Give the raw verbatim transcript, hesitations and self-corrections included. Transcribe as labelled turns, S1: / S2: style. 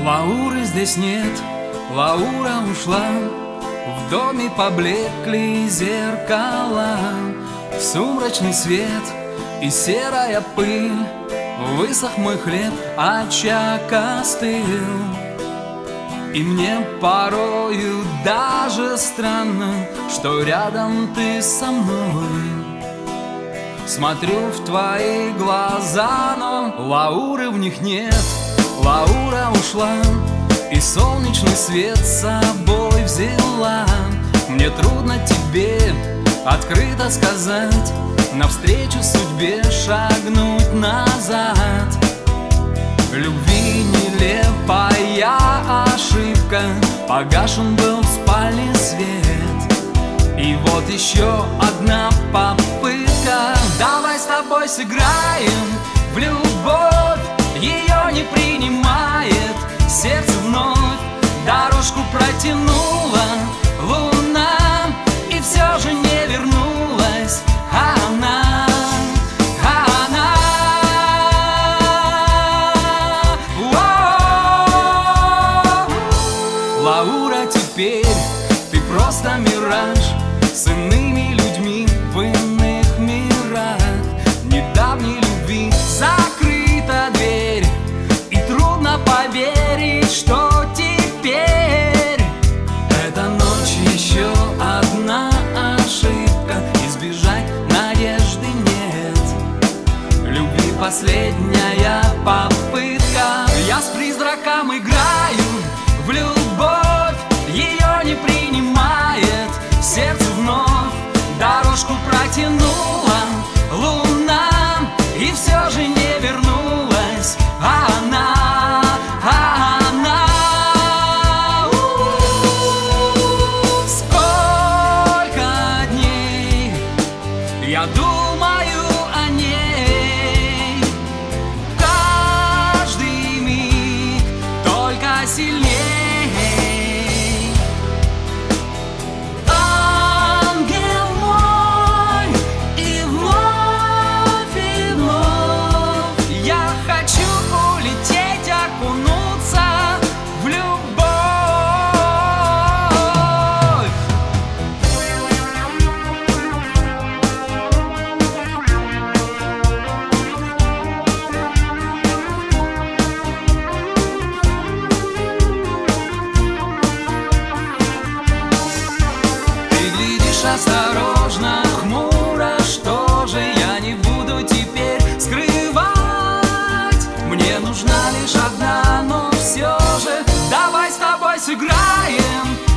S1: Лауры здесь нет, Лаура ушла. В доме поблекли зеркала, сумрачный свет и серая пыль. Высох мой хлеб, очаг остыл. И мне порою даже странно, что рядом ты со мной. Смотрю в твои глаза, но Лауры в них нет. Лаура ушла, и солнечный свет с собой взяла. Мне трудно тебе открыто сказать, навстречу судьбе шагнуть назад. Любви нелепая ошибка, погашен был в спальне свет. И вот еще одна попытка. Давай с тобой сыграем в любовь. Ее не принимает сердце вновь. Дорожку протянула луна, и все же не вернулась она. Она. О-о-о. Лаура, теперь ты просто мираж с иными людьми в иных мирах. Недавней любви закрыта дверь, и трудно поверить, что теперь эта ночь еще одна ошибка. Избежать надежды нет, любви последняя попытка. Я с призраком играю в любовь, ее не принимает сердце вновь. Дорожку протянула луна, и все же не вернулась она. Я думаю о ней каждый миг только сильней. Ангел мой, и вновь, и вновь я хочу улететь, окунуться в любовь. Осторожно, хмуро, что же я не буду теперь скрывать? Мне нужна лишь одна, но все же давай с тобой сыграем